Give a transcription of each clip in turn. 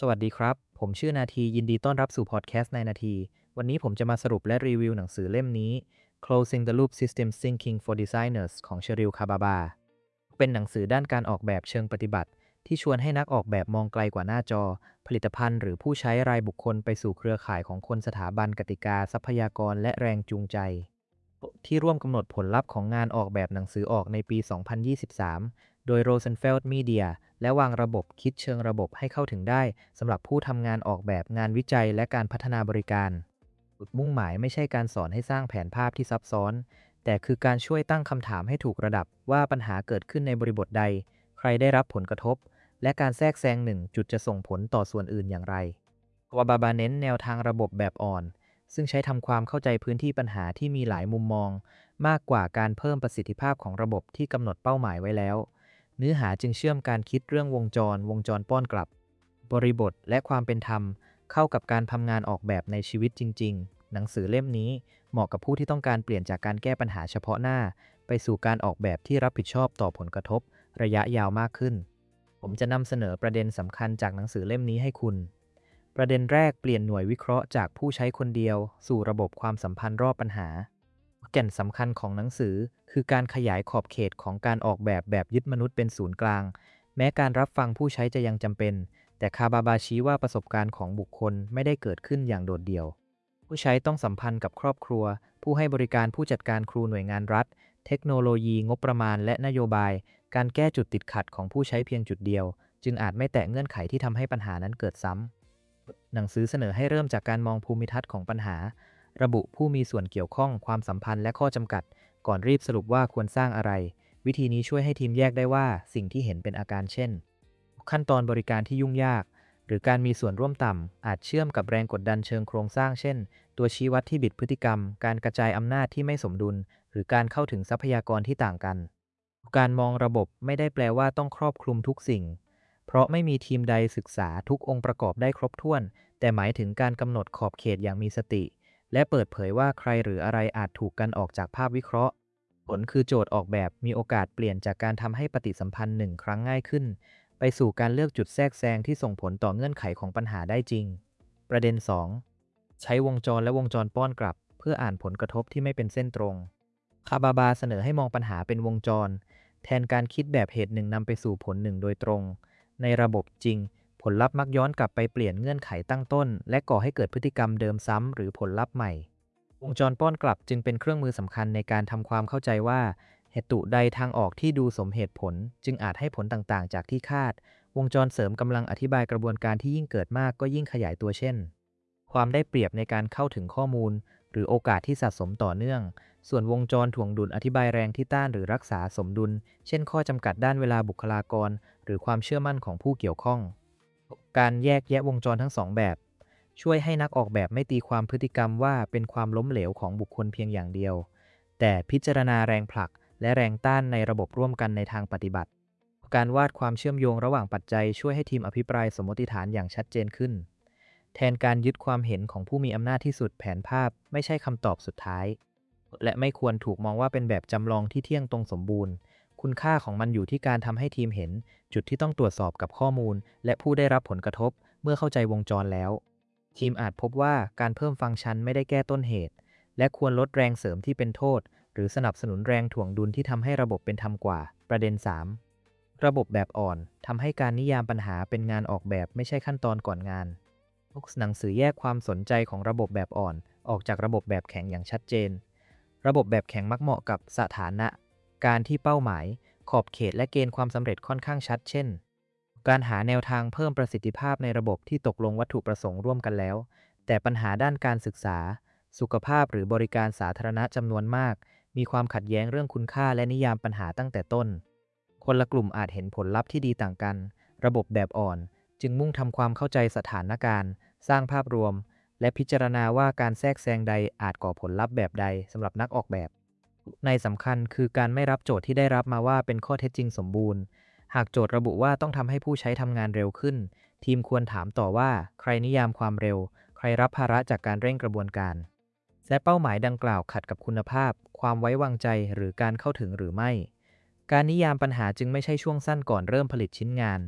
สวัสดีครับผมชื่อนาทียินดีต้อนรับสู่พอดแคสต์ในนาทีวันนี้ผมจะมาสรุปและรีวิวหนังสือเล่มนี้ Closing the Loop System Thinking for Designers ของเชอริลคาบาบาเป็นหนังสือด้านการออกแบบเชิงปฏิบัติที่ชวนให้นักออกแบบมองไกลกว่าหน้าจอผลิตภัณฑ์หรือผู้ใช้รายบุคคลไปสู่เครือข่ายของคนสถาบันกติกาทรัพยากรและแรงจูงใจที่ร่วมกำหนดผลลัพธ์ของงานออกแบบหนังสือออกในปี 2023 โดย Rosenfeld Media และวางระบบคิดเชิงระบบให้เข้าถึงได้สำหรับผู้ทำงานออกแบบงานวิจัยและการพัฒนาบริการจุดมุ่งหมายไม่ใช่การสอนให้สร้างแผนภาพที่ซับซ้อนแต่คือการช่วยตั้งคำถามให้ถูกระดับว่าปัญหาเกิดขึ้นในบริบทใดใครได้รับผลกระทบและการแทรกแซงหนึ่งจุดจะส่งผลต่อส่วนอื่นอย่างไรวาบาบาเน้นแนวทางระบบแบบอ่อนซึ่งใช้ทำความเข้าใจพื้นที่ปัญหาที่มีหลายมุมมองมากกว่าการเพิ่มประสิทธิภาพของระบบที่กำหนดเป้าหมายไว้แล้ว เนื้อหาจึงเชื่อมการคิดเรื่องวงจรป้อนกลับบริบทและความเป็นธรรมเข้ากับการทำงานออกแบบในชีวิตจริงๆหนังสือเล่มนี้เหมาะกับผู้ที่ต้องการเปลี่ยนจากการแก้ปัญหาเฉพาะหน้าไปสู่การออกแบบที่รับผิดชอบต่อผลกระทบระยะยาวมากขึ้นผมจะนำเสนอประเด็นสำคัญจากหนังสือเล่มนี้ให้คุณประเด็นแรกเปลี่ยนหน่วยวิเคราะห์จากผู้ใช้คนเดียวสู่ระบบความสัมพันธ์รอบปัญหา แก่นสำคัญของหนังสือคือการขยายขอบเขตของการออกแบบยึดมนุษย์เป็นศูนย์กลางแม้การรับฟังผู้ใช้จะยังจำเป็นแต่คาบาบาชี้ว่าประสบการณ์ของบุคคลไม่ได้เกิดขึ้นอย่างโดดเดี่ยวผู้ใช้ต้องสัมพันธ์กับครอบครัวผู้ให้บริการผู้จัดการครูหน่วยงานรัฐเทคโนโลยีงบประมาณและนโยบายการแก้จุดติดขัดของผู้ใช้เพียงจุดเดียวจึงอาจไม่แตะเงื่อนไขที่ทำให้ปัญหานั้นเกิดซ้ำหนังสือเสนอให้เริ่มจากการมองภูมิทัศน์ของปัญหา ระบุผู้มีส่วนเกี่ยวข้องความสัมพันธ์และข้อจำกัดก่อนรีบสรุปว่าควรสร้างอะไรวิธีนี้ช่วยให้ทีมแยกได้ว่าสิ่งที่เห็นเป็นอาการเช่นขั้นตอนบริการที่ยุ่งยากหรือการมีส่วนร่วมต่ำอาจเชื่อมกับแรงกดดันเชิงโครงสร้างเช่นตัวชี้วัดที่บิดพฤติกรรมการกระจายอำนาจที่ไม่สมดุลหรือการเข้าถึงทรัพยากรที่ต่างกันการมองระบบไม่ได้แปลว่าต้องครอบคลุมทุกสิ่งเพราะไม่มีทีมใดศึกษาทุกองค์ประกอบได้ครบถ้วนแต่หมายถึงการกำหนดขอบเขตอย่างมีสติ และเปิดเผยว่าใครหรืออะไรอาจถูกกันออกจากภาพวิเคราะห์ผลคือโจทย์ออกแบบมีโอกาสเปลี่ยนจากการทำให้ปฏิสัมพันธ์หนึ่งครั้งง่ายขึ้นไปสู่การเลือกจุดแทรกแซงที่ส่งผลต่อเงื่อนไขของปัญหาได้จริงประเด็น2ใช้วงจรและวงจรป้อนกลับเพื่ออ่านผลกระทบที่ไม่เป็นเส้นตรงคาบาบาเสนอให้มองปัญหาเป็นวงจรแทนการคิดแบบเหตุหนึ่งนำไปสู่ผลหนึ่งโดยตรงในระบบจริง ผลลัพธ์มักย้อนกลับไปเปลี่ยนเงื่อนไขตั้งต้นและก่อให้เกิดพฤติกรรมเดิมซ้ำหรือผลลัพธ์ใหม่วงจรป้อนกลับจึงเป็นเครื่องมือสำคัญในการทำความเข้าใจว่าเหตุใดทางออกที่ดูสมเหตุผลจึงอาจให้ผลต่างๆจากที่คาดวงจรเสริมกำลังอธิบายกระบวนการที่ยิ่งเกิดมากก็ยิ่งขยายตัวเช่นความได้เปรียบในการเข้าถึงข้อมูลหรือโอกาสที่สะสมต่อเนื่องส่วนวงจรถ่วงดุลอธิบายแรงที่ต้านหรือรักษาสมดุลเช่นข้อจำกัดด้านเวลาบุคลากรหรือความเชื่อมั่นของผู้เกี่ยวข้อง การแยกแยะวงจรทั้งสองแบบช่วยให้นักออกแบบไม่ตีความพฤติกรรมว่าเป็นความล้มเหลวของบุคคลเพียงอย่างเดียวแต่พิจารณาแรงผลักและแรงต้านในระบบร่วมกันในทางปฏิบัติการวาดความเชื่อมโยงระหว่างปัจจัยช่วยให้ทีมอภิปรายสมมติฐานอย่างชัดเจนขึ้นแทนการยึดความเห็นของผู้มีอำนาจที่สุดแผนภาพไม่ใช่คำตอบสุดท้ายและไม่ควรถูกมองว่าเป็นแบบจำลองที่เที่ยงตรงสมบูรณ์คุณค่าของมันอยู่ที่การทำให้ทีมเห็น จุดที่ต้องตรวจสอบกับข้อมูลและผู้ได้รับผลกระทบเมื่อเข้าใจวงจรแล้วทีมอาจพบว่าการเพิ่มฟังก์ชันไม่ได้แก้ต้นเหตุและควรลดแรงเสริมที่เป็นโทษหรือสนับสนุนแรงถ่วงดุลที่ทำให้ระบบเป็นธรรมกว่าประเด็น3ระบบแบบอ่อนทำให้การนิยามปัญหาเป็นงานออกแบบไม่ใช่ขั้นตอนก่อนงานหนังสือแยกความสนใจของระบบแบบอ่อนออกจากระบบแบบแข็งอย่างชัดเจนระบบแบบแข็งมักเหมาะกับสถานะการที่เป้าหมายขอบเขตและเกณฑ์ความสำเร็จค่อนข้างชัดเช่นการหาแนวทางเพิ่มประสิทธิภาพในระบบที่ตกลงวัตถุประสงค์ร่วมกันแล้วแต่ปัญหาด้านการศึกษาสุขภาพหรือบริการสาธารณะจำนวนมากมีความขัดแย้งเรื่องคุณค่าและนิยามปัญหาตั้งแต่ต้นคนละกลุ่มอาจเห็นผลลัพธ์ที่ดีต่างกันระบบแบบอ่อนจึงมุ่งทำความเข้าใจสถานการณ์สร้างภาพรวมและพิจารณาว่าการแทรกแซงใดอาจก่อผลลัพธ์แบบใดสำหรับนักออกแบบ ในสำคัญคือการไม่รับโจทย์ที่ได้รับมาว่าเป็นข้อเท็จจริงสมบูรณ์ หากโจทย์ระบุว่าต้องทำให้ผู้ใช้ทำงานเร็วขึ้น ทีมควรถามต่อว่าใครนิยามความเร็ว ใครรับภาระจากการเร่งกระบวนการและเป้าหมายดังกล่าวขัดกับคุณภาพ ความไว้วางใจหรือการเข้าถึงหรือไม่ การนิยามปัญหาจึงไม่ใช่ช่วงสั้นก่อนเริ่มผลิตชิ้นงาน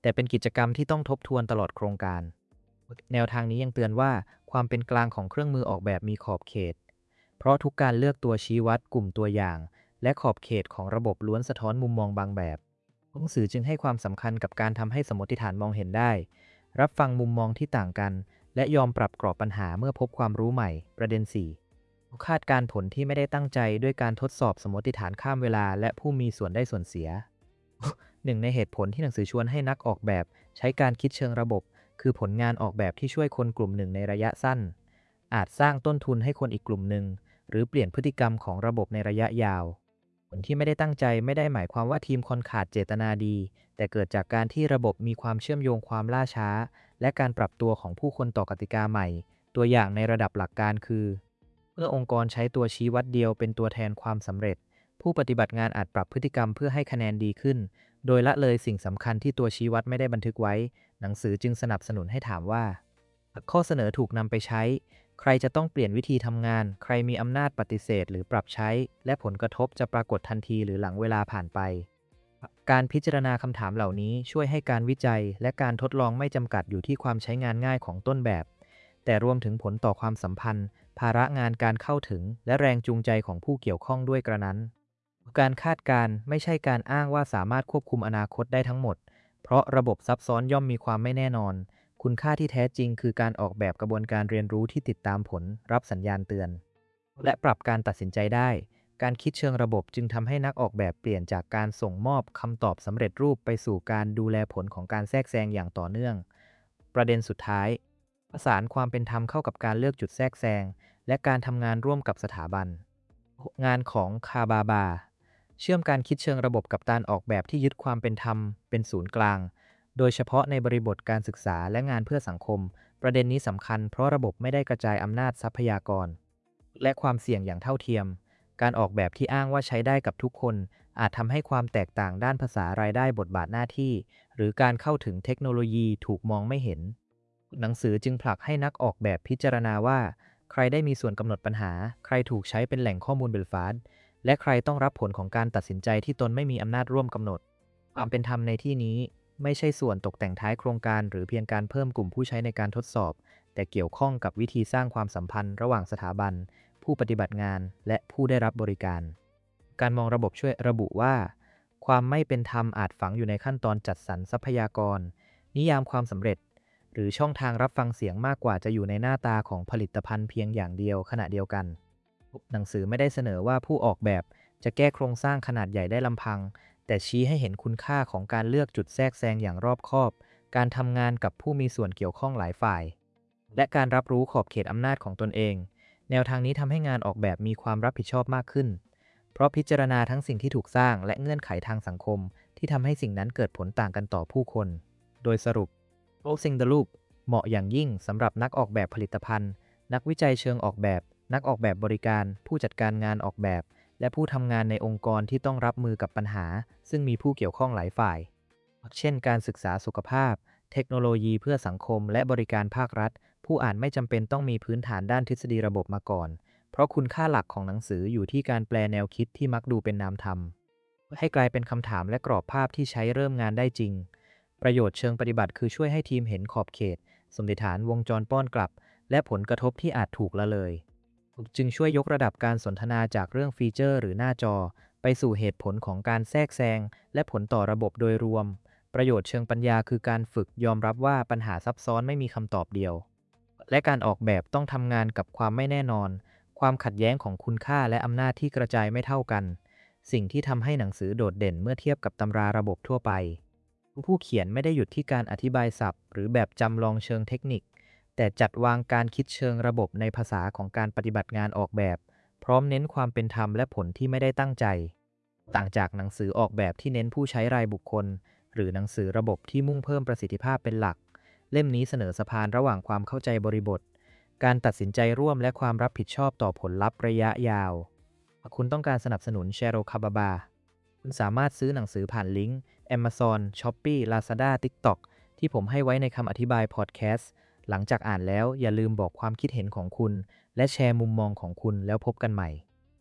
แต่เป็นกิจกรรมที่ต้องทบทวนตลอดโครงการแนวทางนี้ยังเตือนว่าความเป็นกลางของเครื่องมือออกแบบมีขอบเขตเพราะทุกการเลือกตัวชี้วัดกลุ่มตัวอย่างและขอบเขตของระบบล้วนสะท้อนมุมมองบางแบบหนังสือจึงให้ความสำคัญกับการทำให้สมมติฐานมองเห็นได้รับฟังมุมมองที่ต่างกันและยอมปรับกรอบปัญหาเมื่อพบความรู้ใหม่ประเด็น4คาดการณ์ผลที่ไม่ได้ตั้งใจด้วยการทดสอบสมมติฐานข้ามเวลาและผู้มีส่วนได้ส่วนเสีย หนึ่งในเหตุผลที่หนังสือชวนให้นักออกแบบใช้การคิดเชิงระบบคือผลงานออกแบบที่ช่วยคนกลุ่มหนึ่งในระยะสั้นอาจสร้างต้นทุนให้คนอีกกลุ่มหนึ่งหรือเปลี่ยนพฤติกรรมของระบบในระยะยาวผลที่ไม่ได้ตั้งใจไม่ได้หมายความว่าทีมคนขาดเจตนาดีแต่เกิดจากการที่ระบบมีความเชื่อมโยงความล่าช้าและการปรับตัวของผู้คนต่อกติกาใหม่ตัวอย่างในระดับหลักการคือเมื่อองค์กรใช้ตัวชี้วัดเดียวเป็นตัวแทนความสำเร็จผู้ปฏิบัติงานอาจปรับพฤติกรรมเพื่อให้คะแนนดีขึ้นโดยละเลยสิ่งสำคัญที่ตัวชี้วัดไม่ได้บันทึกไว้หนังสือจึงสนับสนุนให้ถามว่าข้อเสนอถูกนำไปใช้ใครจะต้องเปลี่ยนวิธีทำงานใครมีอำนาจปฏิเสธหรือปรับใช้และผลกระทบจะปรากฏทันทีหรือหลังเวลาผ่านไปการพิจารณาคำถามเหล่านี้ช่วยให้การวิจัยและการทดลองไม่จำกัดอยู่ที่ความใช้งานง่ายของต้นแบบแต่รวมถึงผลต่อความสัมพันธ์ภาระงานการเข้าถึงและแรงจูงใจของผู้เกี่ยวข้องด้วยกระนั้นการคาดการณ์ไม่ใช่การอ้างว่าสามารถควบคุมอนาคตได้ทั้งหมดเพราะระบบซับซ้อนย่อมมีความไม่แน่นอนคุณค่าที่แท้จริงคือการออกแบบกระบวนการเรียนรู้ที่ติดตามผลรับสัญญาณเตือนและปรับการตัดสินใจได้การคิดเชิงระบบจึงทำให้นักออกแบบเปลี่ยนจากการส่งมอบคำตอบสำเร็จรูปไปสู่การดูแลผลของการแทรกแซงอย่างต่อเนื่องประเด็นสุดท้ายประสานความเป็นธรรมเข้ากับการเลือกจุดแทรกแซงและการทำงานร่วมกับสถาบันงานของคาบาบาเชื่อมการคิดเชิงระบบกับการออกแบบที่ยึดความเป็นธรรมเป็นศูนย์กลางโดยเฉพาะในบริบทการศึกษาและงานเพื่อสังคมประเด็นนี้สำคัญเพราะระบบไม่ได้กระจายอำนาจทรัพยากรและความเสี่ยงอย่างเท่าเทียมการออกแบบที่อ้างว่าใช้ได้กับทุกคนอาจทำให้ความแตกต่างด้านภาษารายได้บทบาทหน้าที่หรือการเข้าถึงเทคโนโลยีถูกมองไม่เห็นหนังสือจึงผลักให้นักออกแบบพิจารณาว่าใครได้มีส่วนกำหนดปัญหาใครถูกใช้เป็นแหล่งข้อมูลเบลฟาสและใครต้องรับผลของการตัดสินใจที่ตนไม่มีอำนาจร่วมกำหนดความเป็นธรรมในที่นี้ไม่ใช่ส่วนตกแต่งท้ายโครงการหรือเพียงการเพิ่มกลุ่มผู้ใช้ในการทดสอบแต่เกี่ยวข้องกับวิธีสร้างความสัมพันธ์ระหว่างสถาบันผู้ปฏิบัติงานและผู้ได้รับบริการการมองระบบช่วยระบุว่าความไม่เป็นธรรมอาจฝังอยู่ในขั้นตอนจัดสรรทรัพยากรนิยามความสำเร็จหรือช่องทางรับฟังเสียงมากกว่าจะอยู่ในหน้าตาของผลิตภัณฑ์เพียงอย่างเดียวขณะเดียวกันหนังสือไม่ได้เสนอว่าผู้ออกแบบจะแก้โครงสร้างขนาดใหญ่ได้ลำพังแต่ชี้ให้เห็นคุณค่าของการเลือกจุดแทรกแซงอย่างรอบคอบการทำงานกับผู้มีส่วนเกี่ยวข้องหลายฝ่ายและการรับรู้ขอบเขตอำนาจของตนเองแนวทางนี้ทำให้งานออกแบบมีความรับผิดชอบมากขึ้นเพราะพิจารณาทั้งสิ่งที่ถูกสร้างและเงื่อนไขทางสังคมที่ทำให้สิ่งนั้นเกิดผลต่างกันต่อผู้คนโดยสรุป Closing the Loop เหมาะอย่างยิ่งสำหรับนักออกแบบผลิตภัณฑ์นักวิจัยเชิงออกแบบนักออกแบบบริการผู้จัดการงานออกแบบและผู้ทำงานในองค์กรที่ต้องรับมือกับปัญหาซึ่งมีผู้เกี่ยวข้องหลายฝ่ายเช่นการศึกษาสุขภาพเทคโนโลยีเพื่อสังคมและบริการภาครัฐผู้อ่านไม่จำเป็นต้องมีพื้นฐานด้านทฤษฎีระบบมาก่อนเพราะคุณค่าหลักของหนังสืออยู่ที่การแปลแนวคิดที่มักดูเป็นนามธรรมให้กลายเป็นคำถามและกรอบภาพที่ใช้เริ่มงานได้จริงประโยชน์เชิงปฏิบัติคือช่วยให้ทีมเห็นขอบเขตสมมติฐานวงจรป้อนกลับและผลกระทบที่อาจถูกละเลยจึงช่วยยกระดับการสนทนาจากเรื่องฟีเจอร์หรือหน้าจอไปสู่เหตุผลของการแทรกแซงและผลต่อระบบโดยรวมประโยชน์เชิงปัญญาคือการฝึกยอมรับว่าปัญหาซับซ้อนไม่มีคำตอบเดียวและการออกแบบต้องทำงานกับความไม่แน่นอนความขัดแย้งของคุณค่าและอำนาจที่กระจายไม่เท่ากันสิ่งที่ทำให้หนังสือโดดเด่นเมื่อเทียบกับตำราระบบทั่วไปผู้เขียนไม่ได้หยุดที่การอธิบายศัพท์หรือแบบจำลองเชิงเทคนิคแต่จัดวางการคิดเชิงระบบในภาษาของการปฏิบัติงานออกแบบพร้อมเน้นความเป็นธรรมและผลที่ไม่ได้ตั้งใจต่างจากหนังสือออกแบบที่เน้นผู้ใช้รายบุคคลหรือหนังสือระบบที่มุ่งเพิ่มประสิทธิภาพเป็นหลักเล่มนี้เสนอสะพานระหว่างความเข้าใจบริบทการตัดสินใจร่วมและความรับผิดชอบต่อผลลัพธ์ระยะยาวหากคุณต้องการสนับสนุนเชโรคาบาบาคุณสามารถซื้อหนังสือผ่านลิงก์ Amazon, Shopee, Lazada, TikTok ที่ผมให้ไว้ในคำอธิบายพอดแคสต์หลังจากอ่านแล้วอย่าลืมบอกความคิดเห็นของคุณและแชร์มุมมองของคุณแล้วพบกันใหม่